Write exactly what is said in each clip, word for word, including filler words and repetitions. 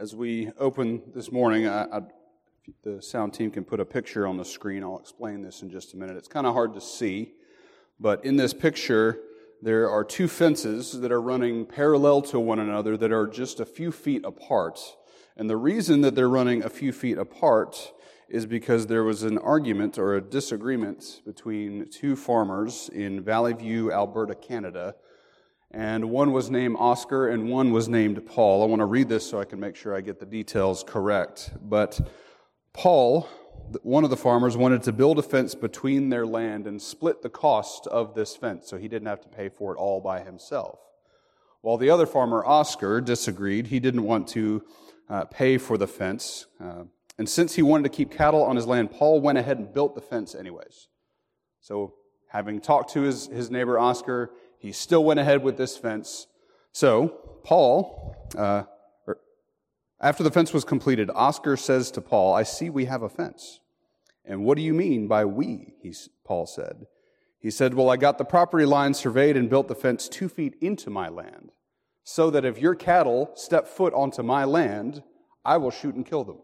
As we open this morning, I, I, the sound team can put a picture on the screen. I'll explain this in just a minute. It's kind of hard to see, but in this picture, there are two fences that are running parallel to one another that are just a few feet apart. And the reason that they're running a few feet apart is because there was an argument or a disagreement between two farmers in Valley View, Alberta, Canada. And one was named Oscar and one was named Paul. I want to read this so I can make sure I get the details correct. But Paul, one of the farmers, wanted to build a fence between their land and split the cost of this fence so he didn't have to pay for it all by himself. While the other farmer, Oscar, disagreed. He didn't want to uh, pay for the fence. Uh, and since he wanted to keep cattle on his land, Paul went ahead and built the fence anyways. So having talked to his, his neighbor, Oscar, he still went ahead with this fence. So, Paul, uh, or after the fence was completed, Oscar says to Paul, "I see we have a fence." "And what do you mean by we?" He, Paul said. He said, "Well, I got the property line surveyed and built the fence two feet into my land, so that if your cattle step foot onto my land, I will shoot and kill them."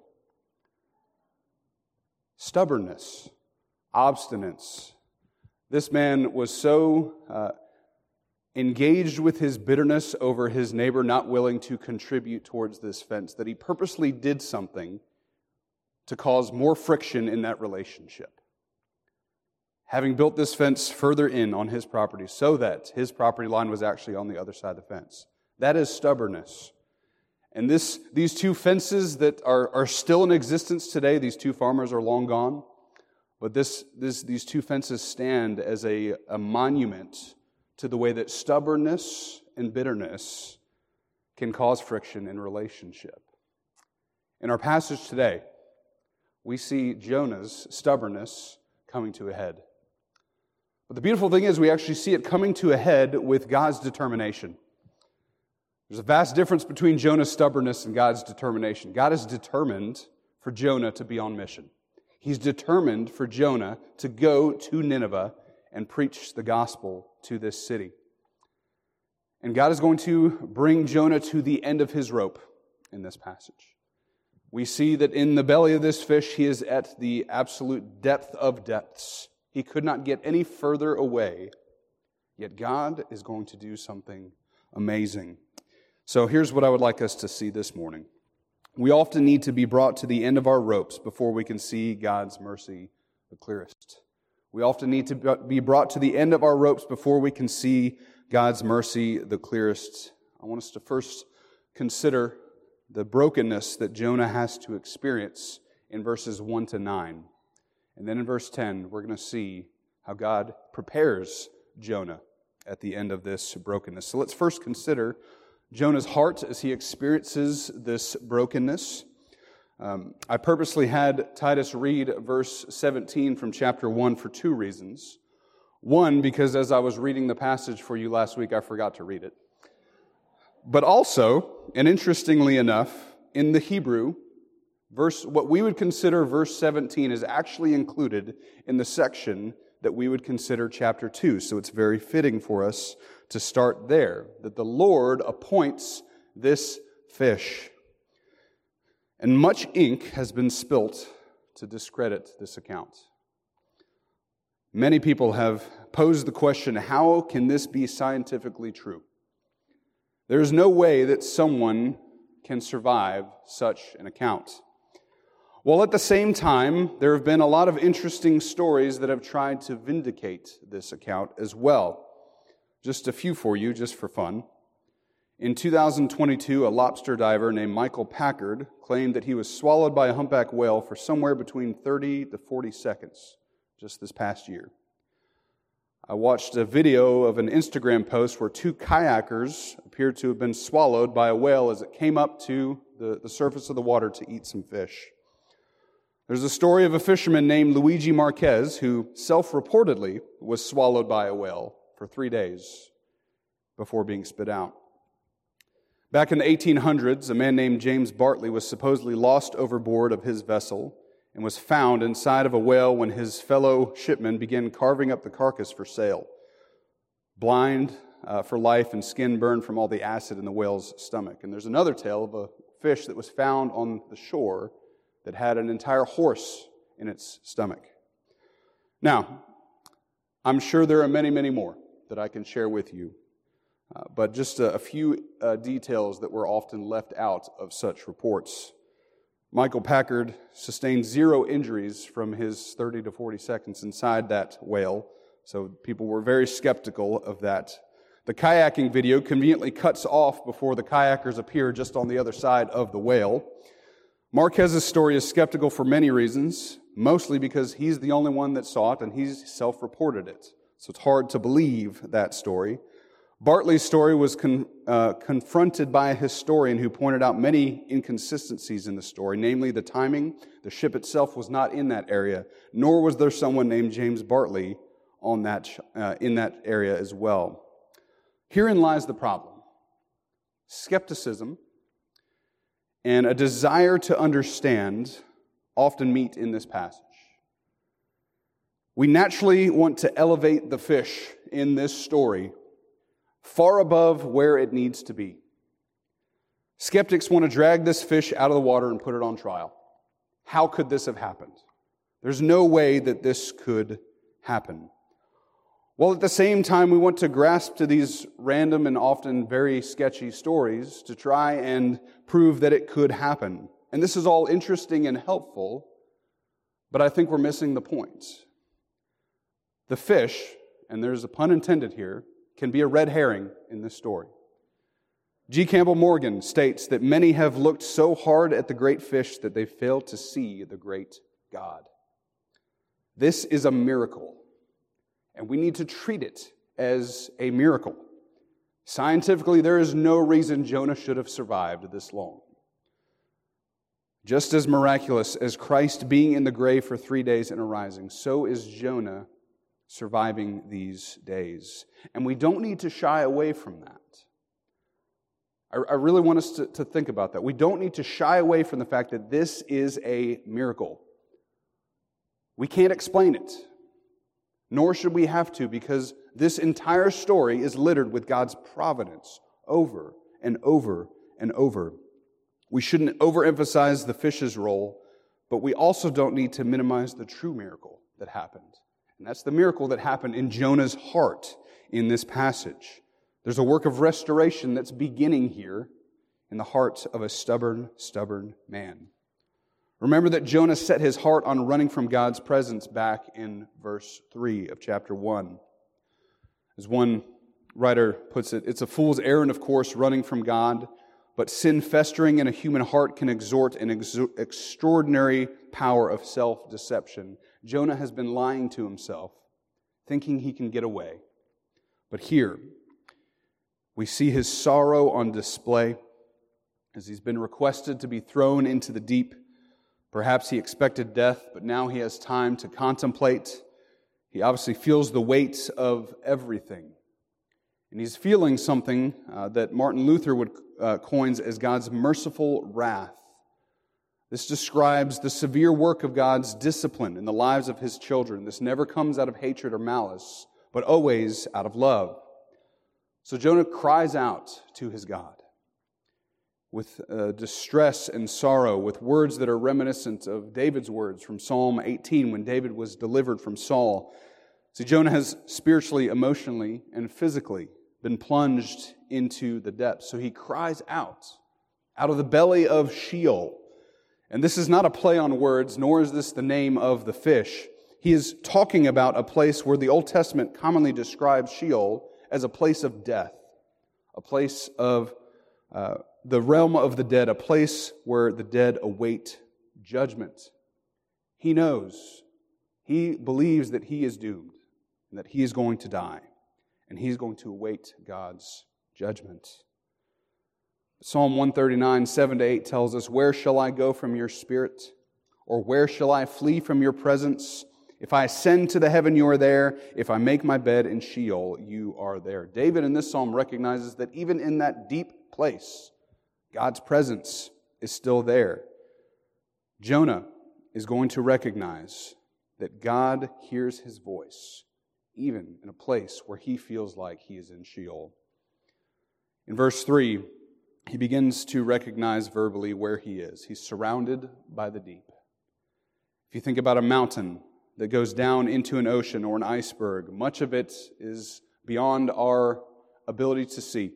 Stubbornness, obstinance. This man was so Uh, engaged with his bitterness over his neighbor not willing to contribute towards this fence, that he purposely did something to cause more friction in that relationship. Having built this fence further in on his property so that his property line was actually on the other side of the fence. That is stubbornness. And this, these two fences that are, are still in existence today, these two farmers are long gone, but this, this, these two fences stand as a, a monument to the way that stubbornness and bitterness can cause friction in relationship. In our passage today, we see Jonah's stubbornness coming to a head. But the beautiful thing is we actually see it coming to a head with God's determination. There's a vast difference between Jonah's stubbornness and God's determination. God is determined for Jonah to be on mission. He's determined for Jonah to go to Nineveh and preach the gospel to this city. And God is going to bring Jonah to the end of his rope in this passage. We see that in the belly of this fish, he is at the absolute depth of depths. He could not get any further away, yet God is going to do something amazing. So here's what I would like us to see this morning. We often need to be brought to the end of our ropes before we can see God's mercy the clearest. We often need to be brought to the end of our ropes before we can see God's mercy the clearest. I want us to first consider the brokenness that Jonah has to experience in verses one to nine. And then in verse ten, we're going to see how God prepares Jonah at the end of this brokenness. So let's first consider Jonah's heart as he experiences this brokenness. Um, I purposely had Titus read verse seventeen from chapter one for two reasons. One, because as I was reading the passage for you last week, I forgot to read it. But also, and interestingly enough, in the Hebrew, verse what we would consider verse seventeen is actually included in the section that we would consider chapter two. So it's very fitting for us to start there, that the Lord appoints this fish. And much ink has been spilt to discredit this account. Many people have posed the question, how can this be scientifically true? There is no way that someone can survive such an account. While at the same time, there have been a lot of interesting stories that have tried to vindicate this account as well. Just a few for you, just for fun. In two thousand twenty-two, a lobster diver named Michael Packard claimed that he was swallowed by a humpback whale for somewhere between thirty to forty seconds just this past year. I watched a video of an Instagram post where two kayakers appeared to have been swallowed by a whale as it came up to the, the surface of the water to eat some fish. There's a story of a fisherman named Luigi Marquez who self-reportedly was swallowed by a whale for three days before being spit out. Back in the eighteen hundreds, a man named James Bartley was supposedly lost overboard of his vessel and was found inside of a whale when his fellow shipmen began carving up the carcass for sale. Blind uh, for life and skin burned from all the acid in the whale's stomach. And there's another tale of a fish that was found on the shore that had an entire horse in its stomach. Now, I'm sure there are many, many more that I can share with you, uh, but just a, a few uh, details that were often left out of such reports. Michael Packard sustained zero injuries from his thirty to forty seconds inside that whale, so people were very skeptical of that. The kayaking video conveniently cuts off before the kayakers appear just on the other side of the whale. Marquez's story is skeptical for many reasons, mostly because he's the only one that saw it and he's self-reported it. So it's hard to believe that story. Bartley's story was con, uh, confronted by a historian who pointed out many inconsistencies in the story, namely the timing. The ship itself was not in that area, nor was there someone named James Bartley on that uh, in that area as well. Herein lies the problem. Skepticism and a desire to understand often meet in this passage. We naturally want to elevate the fish in this story far above where it needs to be. Skeptics want to drag this fish out of the water and put it on trial. How could this have happened? There's no way that this could happen. While at the same time we want to grasp to these random and often very sketchy stories to try and prove that it could happen. And this is all interesting and helpful, but I think we're missing the point. The fish, and there's a pun intended here, can be a red herring in this story. G. Campbell Morgan states that many have looked so hard at the great fish that they fail to see the great God. This is a miracle, and we need to treat it as a miracle. Scientifically, there is no reason Jonah should have survived this long. Just as miraculous as Christ being in the grave for three days and arising, so is Jonah surviving these days. And we don't need to shy away from that. I, I really want us to, to think about that. We don't need to shy away from the fact that this is a miracle. We can't explain it, nor should we have to, because this entire story is littered with God's providence over and over and over. We shouldn't overemphasize the fish's role, but we also don't need to minimize the true miracle that happened. And that's the miracle that happened in Jonah's heart in this passage. There's a work of restoration that's beginning here in the heart of a stubborn, stubborn man. Remember that Jonah set his heart on running from God's presence back in verse three of chapter one. As one writer puts it, it's a fool's errand, of course, running from God, but sin festering in a human heart can exhort an ex- extraordinary power of self-deception. Jonah has been lying to himself, thinking he can get away. But here, we see his sorrow on display as he's been requested to be thrown into the deep. Perhaps he expected death, but now he has time to contemplate. He obviously feels the weight of everything. And he's feeling something uh, that Martin Luther would uh, coins as God's merciful wrath. This describes the severe work of God's discipline in the lives of His children. This never comes out of hatred or malice, but always out of love. So Jonah cries out to his God with uh, distress and sorrow, with words that are reminiscent of David's words from Psalm eighteen when David was delivered from Saul. See, Jonah has spiritually, emotionally, and physically been plunged into the depths. So he cries out, out of the belly of Sheol. And this is not a play on words, nor is this the name of the fish. He is talking about a place where the Old Testament commonly describes Sheol as a place of death, a place of uh, the realm of the dead, a place where the dead await judgment. He knows, he believes that he is doomed, and that he is going to die, and he's going to await God's judgment. Psalm one thirty-nine, seven to eight tells us, "Where shall I go from your spirit? Or where shall I flee from your presence? If I ascend to the heaven, you are there. If I make my bed in Sheol, you are there." David in this psalm recognizes that even in that deep place, God's presence is still there. Jonah is going to recognize that God hears his voice, even in a place where he feels like he is in Sheol. In verse three, he begins to recognize verbally where he is. He's surrounded by the deep. If you think about a mountain that goes down into an ocean or an iceberg, much of it is beyond our ability to see.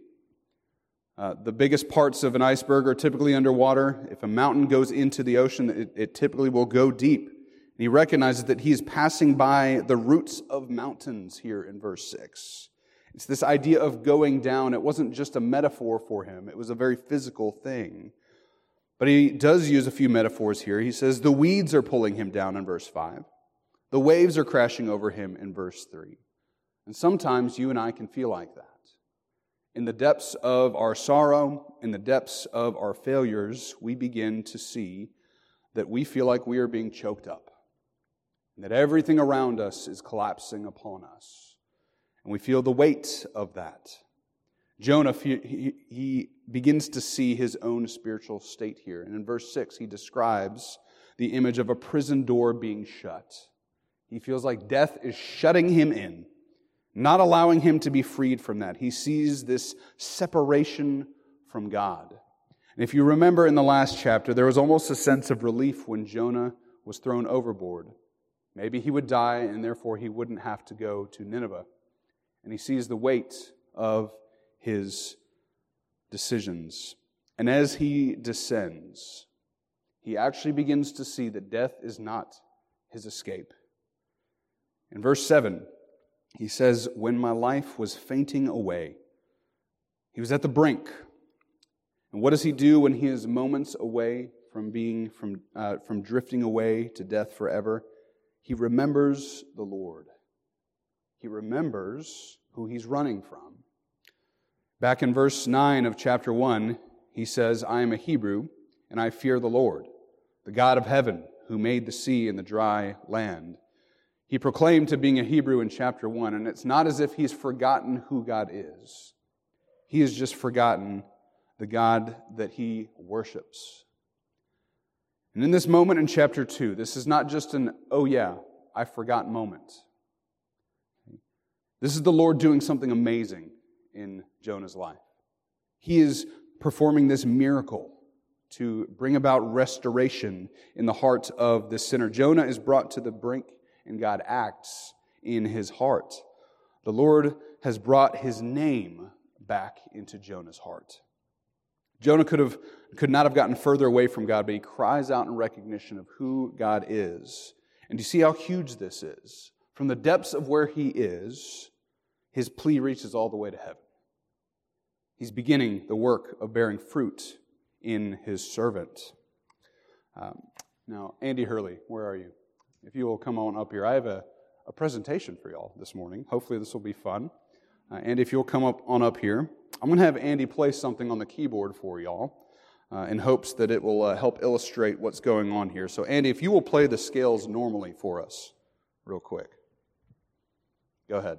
Uh, the biggest parts of an iceberg are typically underwater. If a mountain goes into the ocean, it, it typically will go deep. And he recognizes that he is passing by the roots of mountains here in verse six. It's this idea of going down. It wasn't just a metaphor for him. It was a very physical thing. But he does use a few metaphors here. He says the weeds are pulling him down in verse five. The waves are crashing over him in verse three. And sometimes you and I can feel like that. In the depths of our sorrow, in the depths of our failures, we begin to see that we feel like we are being choked up, and that everything around us is collapsing upon us. And we feel the weight of that. Jonah, he, he begins to see his own spiritual state here. And in verse six, he describes the image of a prison door being shut. He feels like death is shutting him in, not allowing him to be freed from that. He sees this separation from God. And if you remember in the last chapter, there was almost a sense of relief when Jonah was thrown overboard. Maybe he would die, and therefore he wouldn't have to go to Nineveh. And he sees the weight of his decisions. And as he descends, he actually begins to see that death is not his escape. In verse seven, he says, when my life was fainting away, he was at the brink. And what does he do when he is moments away from being from uh, from drifting away to death forever? He remembers the Lord. He remembers who he's running from. Back in verse nine of chapter one, he says, I am a Hebrew, and I fear the Lord, the God of heaven, who made the sea and the dry land. He proclaimed to being a Hebrew in chapter one, and it's not as if he's forgotten who God is. He has just forgotten the God that he worships. And in this moment in chapter two, this is not just an, oh yeah, I forgot moment. This is the Lord doing something amazing in Jonah's life. He is performing this miracle to bring about restoration in the heart of the sinner. Jonah is brought to the brink, and God acts in his heart. The Lord has brought his name back into Jonah's heart. Jonah could have could not have gotten further away from God, but he cries out in recognition of who God is. And do you see how huge this is? From the depths of where he is, his plea reaches all the way to heaven. He's beginning the work of bearing fruit in his servant. Um, now, Andy Hurley, where are you? If you will come on up here. I have a, a presentation for y'all this morning. Hopefully this will be fun. Uh, and if you'll come up on up here, I'm going to have Andy play something on the keyboard for y'all uh, in hopes that it will uh, help illustrate what's going on here. So Andy, if you will play the scales normally for us real quick. Go ahead.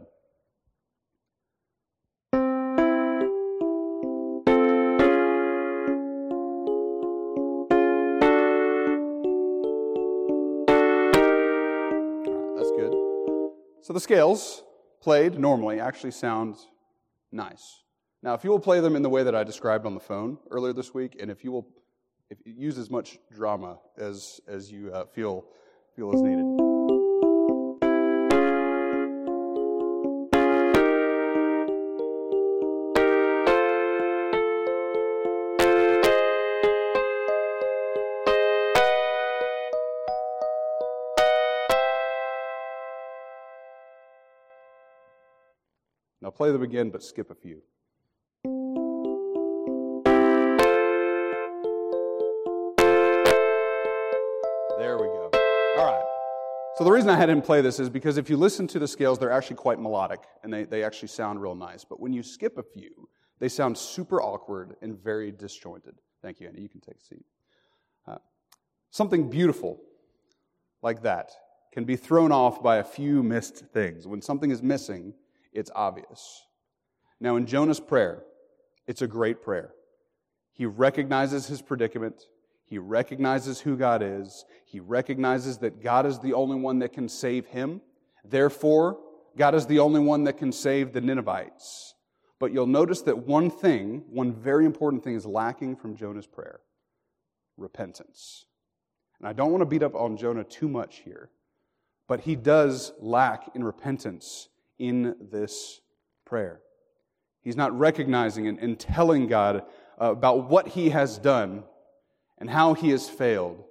So the scales, played normally, actually sound nice. Now, if you will play them in the way that I described on the phone earlier this week, and if you will if you use as much drama as as you uh, feel feel is needed. Now play them again, but skip a few. There we go. All right. So the reason I had him play this is because if you listen to the scales, they're actually quite melodic, and they, they actually sound real nice. But when you skip a few, they sound super awkward and very disjointed. Thank you, Andy. You can take a seat. Uh, something beautiful like that can be thrown off by a few missed things. When something is missing, it's obvious. Now, in Jonah's prayer, it's a great prayer. He recognizes his predicament. He recognizes who God is. He recognizes that God is the only one that can save him. Therefore, God is the only one that can save the Ninevites. But you'll notice that one thing, one very important thing is lacking from Jonah's prayer. Repentance. And I don't want to beat up on Jonah too much here, but he does lack in repentance in this prayer. He's not recognizing and, and telling God uh, about what he has done and how he has failed.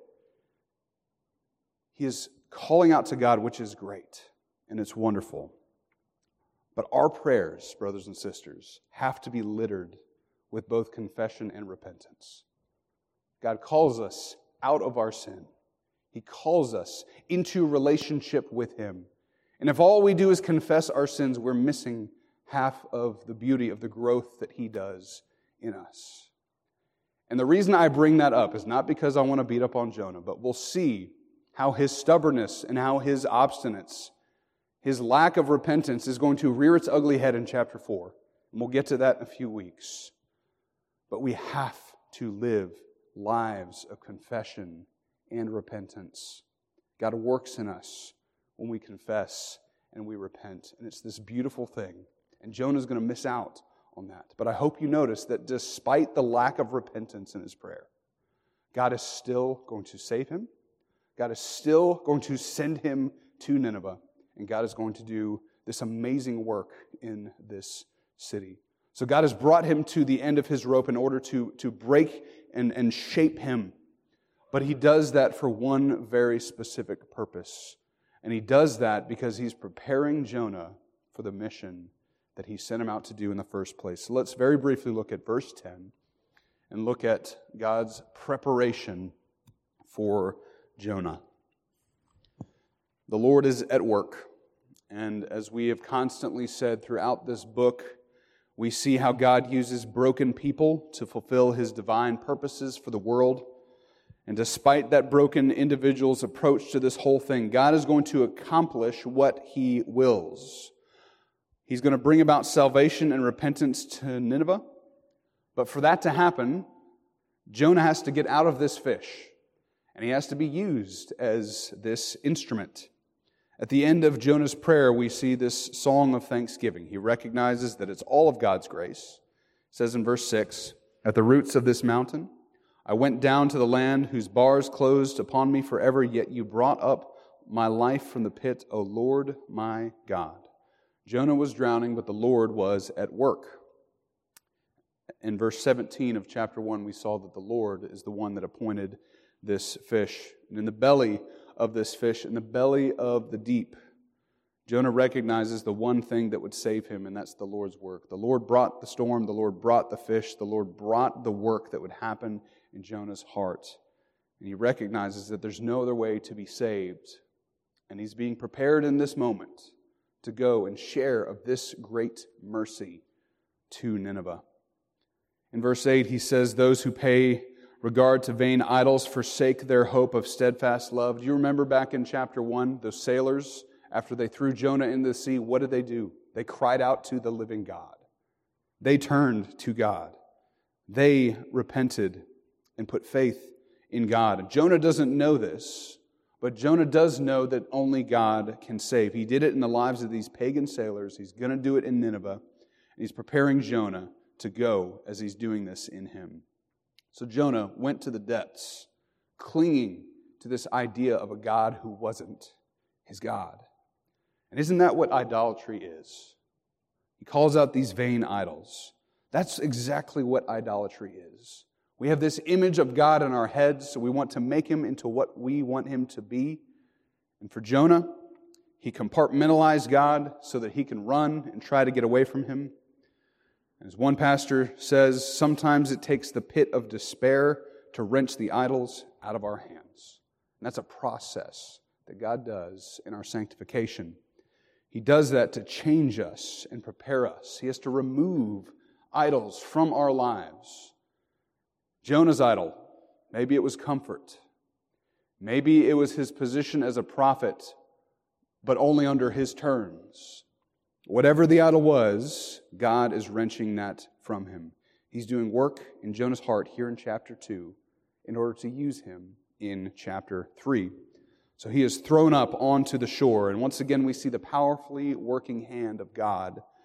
He is calling out to God, which is great, and it's wonderful. But our prayers, brothers and sisters, have to be littered with both confession and repentance. God calls us out of our sin. He calls us into relationship with Him. And if all we do is confess our sins, we're missing half of the beauty of the growth that He does in us. And the reason I bring that up is not because I want to beat up on Jonah, but we'll see how his stubbornness and how his obstinance, his lack of repentance is going to rear its ugly head in chapter four. And we'll get to that in a few weeks. But we have to live lives of confession and repentance. God works in us when we confess and we repent. And it's this beautiful thing. And Jonah's going to miss out on that. But I hope you notice that despite the lack of repentance in his prayer, God is still going to save him. God is still going to send him to Nineveh. And God is going to do this amazing work in this city. So God has brought him to the end of his rope in order to, to break and, and shape him. But he does that for one very specific purpose. And he does that because he's preparing Jonah for the mission that he sent him out to do in the first place. So let's very briefly look at verse ten and look at God's preparation for Jonah. The Lord is at work, and as we have constantly said throughout this book, we see how God uses broken people to fulfill His divine purposes for the world. And despite that broken individual's approach to this whole thing, God is going to accomplish what He wills. He's going to bring about salvation and repentance to Nineveh. But for that to happen, Jonah has to get out of this fish. And he has to be used as this instrument. At the end of Jonah's prayer, we see this song of thanksgiving. He recognizes that it's all of God's grace. It says in verse six, "At the roots of this mountain, I went down to the land whose bars closed upon me forever, yet you brought up my life from the pit, O Lord my God." Jonah was drowning, but the Lord was at work. In verse seventeen of chapter one, we saw that the Lord is the one that appointed this fish. And in the belly of this fish, in the belly of the deep, Jonah recognizes the one thing that would save him, and that's the Lord's work. The Lord brought the storm, the Lord brought the fish, the Lord brought the work that would happen in Jonah's heart. And he recognizes that there's no other way to be saved. And he's being prepared in this moment to go and share of this great mercy to Nineveh. In verse eight, he says, "Those who pay regard to vain idols forsake their hope of steadfast love." Do you remember back in chapter one, those sailors, after they threw Jonah into the sea, what did they do? They cried out to the living God. They turned to God. They repented and put faith in God. Jonah doesn't know this, but Jonah does know that only God can save. He did it in the lives of these pagan sailors. He's going to do it in Nineveh. And he's preparing Jonah to go as he's doing this in him. So Jonah went to the depths, clinging to this idea of a God who wasn't his God. And isn't that what idolatry is? He calls out these vain idols. That's exactly what idolatry is. We have this image of God in our heads, so we want to make Him into what we want Him to be. And for Jonah, he compartmentalized God so that he can run and try to get away from Him. As one pastor says, sometimes it takes the pit of despair to wrench the idols out of our hands. And that's a process that God does in our sanctification. He does that to change us and prepare us. He has to remove idols from our lives. Jonah's idol, maybe it was comfort. Maybe it was his position as a prophet, but only under his terms. Whatever the idol was, God is wrenching that from him. He's doing work in Jonah's heart here in chapter two in order to use him in chapter three. So he is thrown up onto the shore, and once again we see the powerfully working hand of God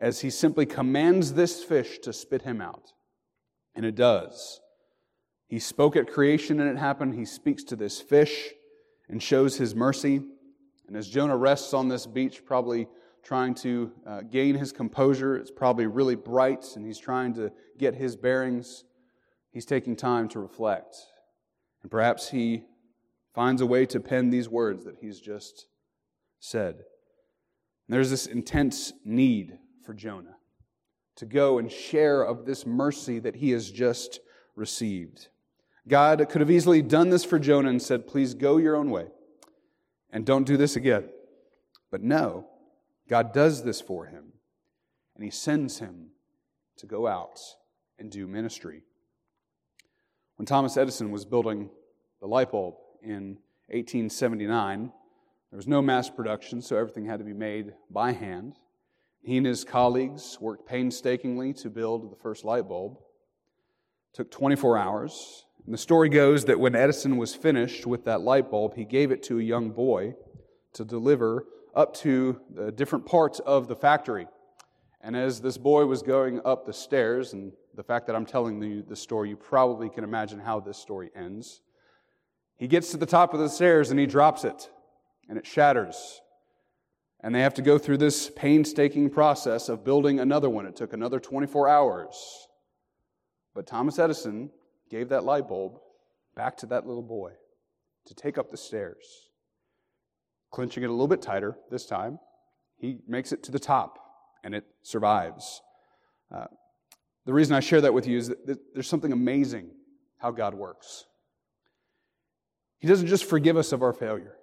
as he simply commands this fish to spit him out. And it does. He spoke at creation and it happened. He speaks to this fish and shows his mercy. And as Jonah rests on this beach, probably trying to uh, gain his composure, it's probably really bright and he's trying to get his bearings. He's taking time to reflect. And perhaps he finds a way to pen these words that he's just said. And there's this intense need for Jonah to go and share of this mercy that he has just received. God could have easily done this for Jonah and said, please go your own way and don't do this again. But no, God does this for him, and he sends him to go out and do ministry. When Thomas Edison was building the light bulb in eighteen seventy-nine, there was no mass production, so everything had to be made by hand. He and his colleagues worked painstakingly to build the first light bulb. It took twenty-four hours. And the story goes that when Edison was finished with that light bulb, he gave it to a young boy to deliver up to the different parts of the factory. And as this boy was going up the stairs, and the fact that I'm telling you the story, you probably can imagine how this story ends. He gets to the top of the stairs and he drops it, and it shatters. And they have to go through this painstaking process of building another one. It took another twenty-four hours. But Thomas Edison gave that light bulb back to that little boy to take up the stairs. Clenching it a little bit tighter this time, he makes it to the top, and it survives. Uh, the reason I share that with you is that there's something amazing how God works. He doesn't just forgive us of our failure.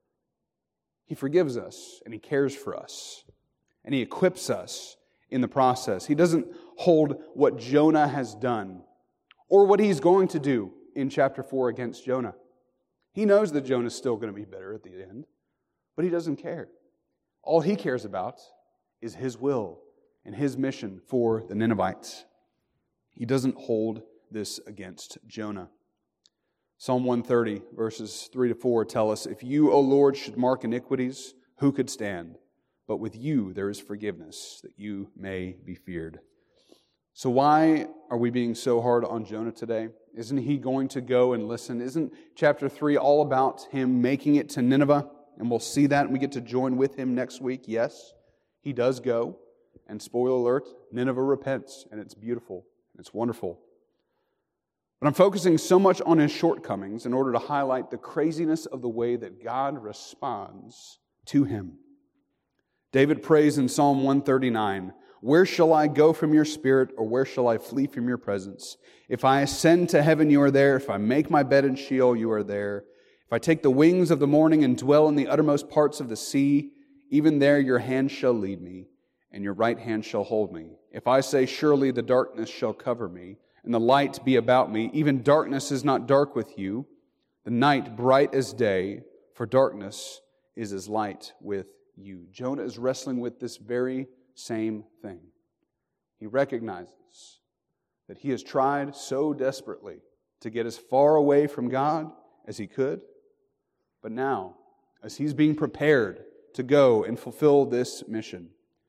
He forgives us, and He cares for us, and He equips us in the process. He doesn't hold what Jonah has done or what he's going to do in chapter four against Jonah. He knows that Jonah's still going to be bitter at the end, but he doesn't care. All he cares about is his will and his mission for the Ninevites. He doesn't hold this against Jonah. Psalm one thirty, verses three to four tell us, if you, O Lord, should mark iniquities, who could stand? But with you there is forgiveness, that you may be feared. So why are we being so hard on Jonah today? Isn't he going to go and listen? Isn't chapter three all about him making it to Nineveh? And we'll see that and we get to join with him next week. Yes, he does go. And spoiler alert, Nineveh repents, and it's beautiful, and it's wonderful. But I'm focusing so much on his shortcomings in order to highlight the craziness of the way that God responds to him. David prays in Psalm one thirty-nine, where shall I go from your spirit, or where shall I flee from your presence? If I ascend to heaven, you are there. If I make my bed in Sheol, you are there. If I take the wings of the morning and dwell in the uttermost parts of the sea, even there your hand shall lead me, and your right hand shall hold me. If I say, surely the darkness shall cover me, and the light be about me, even darkness is not dark with you, the night bright as day, for darkness is as light with you. Jonah is wrestling with this very same thing. He recognizes that he has tried so desperately to get as far away from God as he could, but now, as he's being prepared to go and fulfill this mission,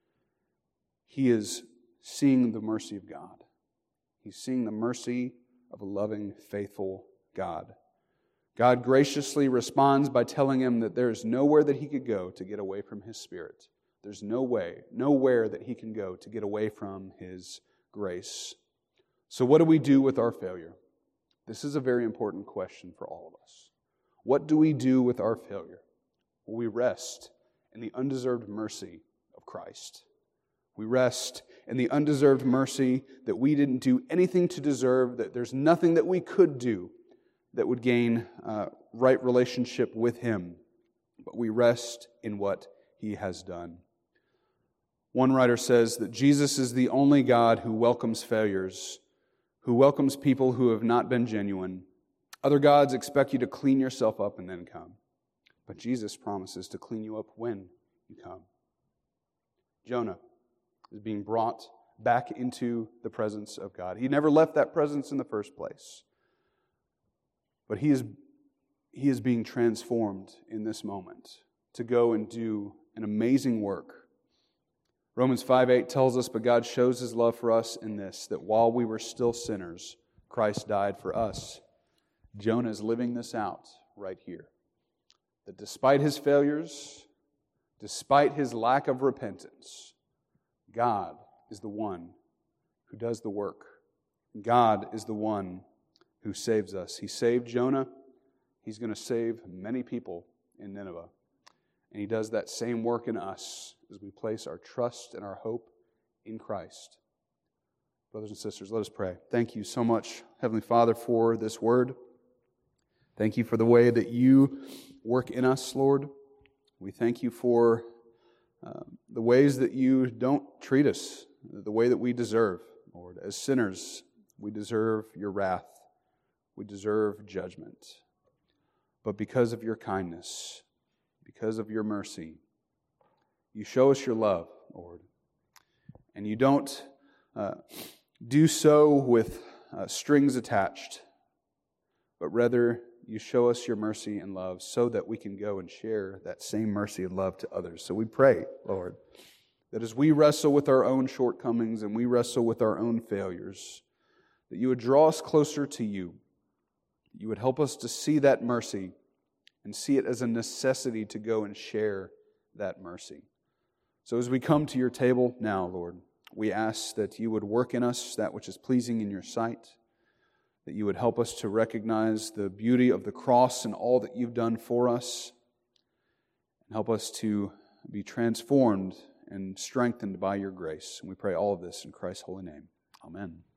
he is seeing the mercy of God. He's seeing the mercy of a loving, faithful God. God graciously responds by telling him that there is nowhere that he could go to get away from His Spirit. There's no way, nowhere that he can go to get away from His grace. So what do we do with our failure? This is a very important question for all of us. What do we do with our failure? Well, we rest in the undeserved mercy of Christ. We rest in the undeserved mercy that we didn't do anything to deserve, that there's nothing that we could do that would gain uh, right relationship with Him. But we rest in what He has done. One writer says that Jesus is the only God who welcomes failures, who welcomes people who have not been genuine. Other gods expect you to clean yourself up and then come. But Jesus promises to clean you up when you come. Jonah is being brought back into the presence of God. He never left that presence in the first place. But he is, he is being transformed in this moment to go and do an amazing work. Romans five eight tells us, but God shows His love for us in this, that while we were still sinners, Christ died for us. Jonah is living this out right here. That despite his failures, despite his lack of repentance, God is the one who does the work. God is the one who saves us. He saved Jonah. He's going to save many people in Nineveh. And He does that same work in us as we place our trust and our hope in Christ. Brothers and sisters, let us pray. Thank you so much, Heavenly Father, for this word. Thank you for the way that you work in us, Lord. We thank you for uh, the ways that you don't treat us the way that we deserve, Lord. As sinners, we deserve your wrath. We deserve judgment. But because of your kindness, because of your mercy, you show us your love, Lord. And you don't uh, do so with uh, strings attached, but rather you show us your mercy and love so that we can go and share that same mercy and love to others. So we pray, Lord, that as we wrestle with our own shortcomings and we wrestle with our own failures, that you would draw us closer to you. You would help us to see that mercy and see it as a necessity to go and share that mercy. So as we come to your table now, Lord, we ask that you would work in us that which is pleasing in your sight, that you would help us to recognize the beauty of the cross and all that you've done for us, and help us to be transformed and strengthened by your grace. And we pray all of this in Christ's holy name. Amen.